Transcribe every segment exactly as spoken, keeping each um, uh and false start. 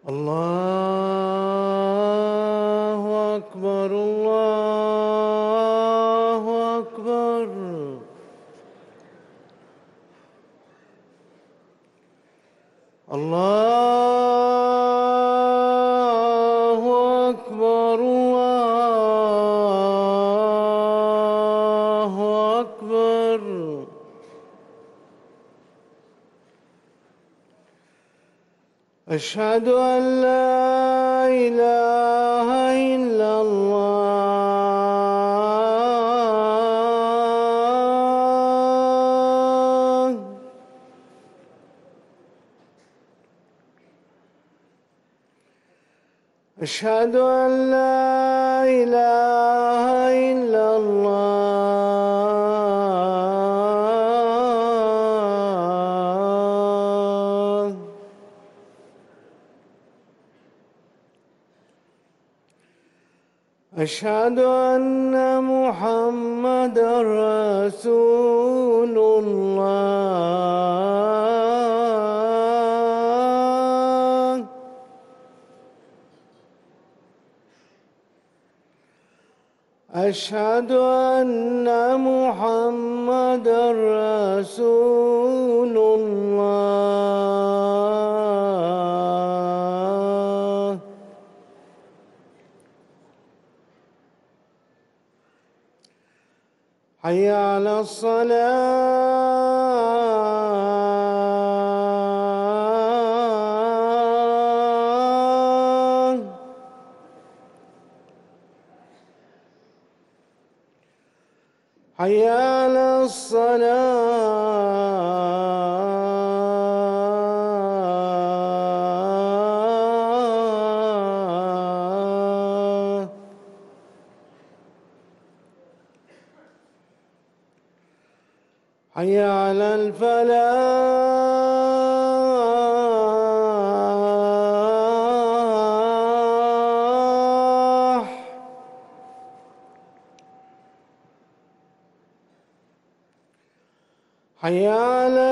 الله أكبر الله أكبر. الله أكبر الله أكبر. أشهد أن لا إله إلا الله. أشهد أن لا إله إلا الله. أشهد أن محمدًا رسول الله. أشهد أن محمدًا رسول الله. حي على الصلاة. حي على الصلاة. حي على الفلاح. حي على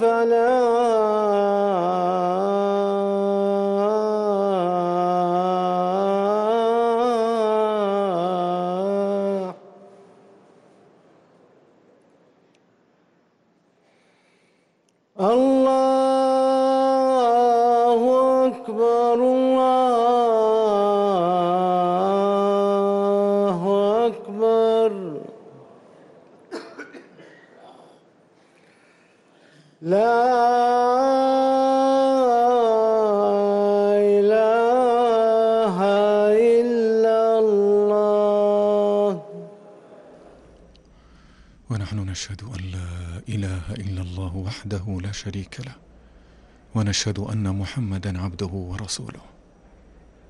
الفلاح. الله أكبر الله أكبر. لا إله إلا الله. ونحن نشهد أن لا إله إلا الله وحده لا شريك له، ونشهد أن محمدًا عبده ورسوله.